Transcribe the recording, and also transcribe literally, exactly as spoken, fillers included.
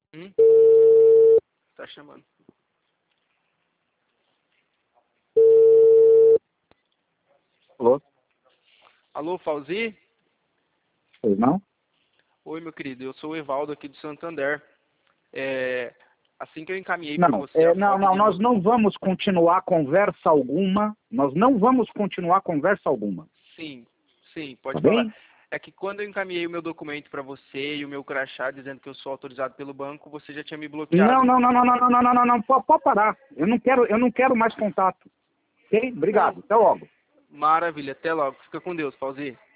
Hum? Tá chamando. Alô? Alô, Fauzi? Pois não? Oi, meu querido, eu sou o Evaldo aqui do Santander. É, assim que eu encaminhei para Não, você é, a não, foto não, de... nós no- não vamos continuar conversa alguma, nós não vamos continuar conversa alguma, Sim, sim, tá pode falar. bem? É que quando eu encaminhei o meu documento para você e o meu crachá dizendo que eu sou autorizado pelo banco, você já tinha me Não, bloqueado. não, não, não, não, não, não, não, não, não, pode, pode parar, eu não quero, eu não quero mais contato, ok? Não, Obrigado, até logo. maravilha, até logo. Fica com Deus, Fauzi.